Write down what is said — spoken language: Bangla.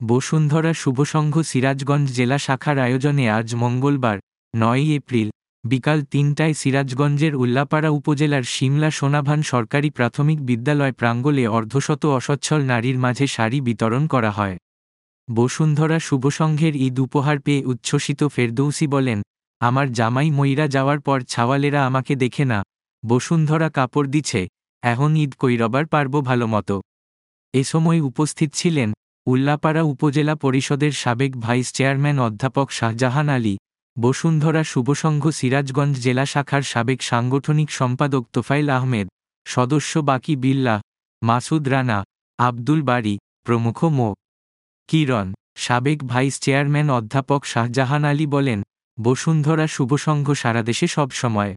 বসুন্ধরা শুভসংঘ সিরাজগঞ্জ জেলা শাখার আয়োজনে আজ মঙ্গলবার ৯ এপ্রিল বিকাল ৩টায় সিরাজগঞ্জের উল্লাপাড়া উপজেলার শিমলা সোনাভান সরকারি প্রাথমিক বিদ্যালয় প্রাঙ্গণে অর্ধশত অসচ্ছল নারীর মাঝে শাড়ি বিতরণ করা হয়। বসুন্ধরা শুভসংঘের ঈদ উপহার পেয়ে উচ্ছ্বসিত ফেরদৌসী বলেন, আমার জামাই মইরা যাওয়ার পর ছাওয়ালেরা আমাকে দেখে না, বসুন্ধরা কাপড় দিছে, এখন ঈদ কইরবার পারব ভালো মতো। এ সময় উপস্থিত ছিলেন উল্লাপাড়া উপজেলা পরিষদের সাবেক ভাইস চেয়ারম্যান অধ্যাপক শাহজাহান আলী, বসুন্ধরা শুভসংঘ সিরাজগঞ্জ জেলা শাখার সাবেক সাংগঠনিক সম্পাদক তোফাইল আহমেদ, সদস্য বাকি বিল্লাহ, মাসুদ রানা, আব্দুল বারী প্রমুখ। কিরণ, সাবেক ভাইস চেয়ারম্যান অধ্যাপক শাহজাহান আলী বলেন, বসুন্ধরা শুভসংঘ সারাদেশে সবসময়